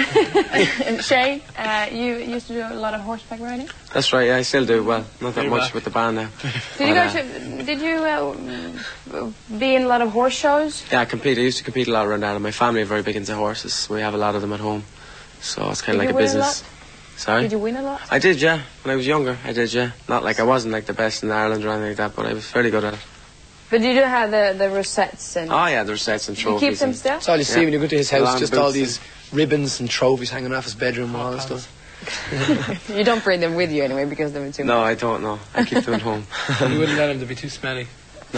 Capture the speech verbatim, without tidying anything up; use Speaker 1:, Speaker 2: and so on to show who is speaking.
Speaker 1: Shay, uh, you used to do a lot of horseback riding?
Speaker 2: That's right, yeah, I still do. Well, not that
Speaker 3: Very
Speaker 2: much
Speaker 3: back.
Speaker 2: with the band now.
Speaker 1: Did you
Speaker 2: But,
Speaker 1: go
Speaker 2: uh,
Speaker 1: to, did you uh, be in a lot of horse shows?
Speaker 2: Yeah, I compete. I used to compete a lot around Ireland. My family are very big into horses. We have a lot of them at home. So it's kind
Speaker 1: Did
Speaker 2: of like
Speaker 1: you
Speaker 2: a
Speaker 1: win a
Speaker 2: business. Sorry?
Speaker 1: Did you win a lot?
Speaker 2: I did, yeah. When I was younger, I did, yeah. Not like I wasn't like the best in Ireland or anything like that, but I was fairly good at it.
Speaker 1: But you do have the, the rosettes and...
Speaker 2: Oh, yeah, there's sets and
Speaker 1: you
Speaker 2: trophies.
Speaker 1: keep them
Speaker 2: and-
Speaker 1: still?
Speaker 3: That's all you see
Speaker 2: Yeah.
Speaker 3: when you go to his
Speaker 2: Long
Speaker 3: house, just
Speaker 2: boots
Speaker 3: all
Speaker 2: and-
Speaker 3: these ribbons and trophies hanging off his bedroom wall and stuff.
Speaker 1: You don't bring them with you anyway because they were too
Speaker 2: No,
Speaker 1: much.
Speaker 2: I don't know. I keep them at home.
Speaker 3: You wouldn't let him to be too smelly.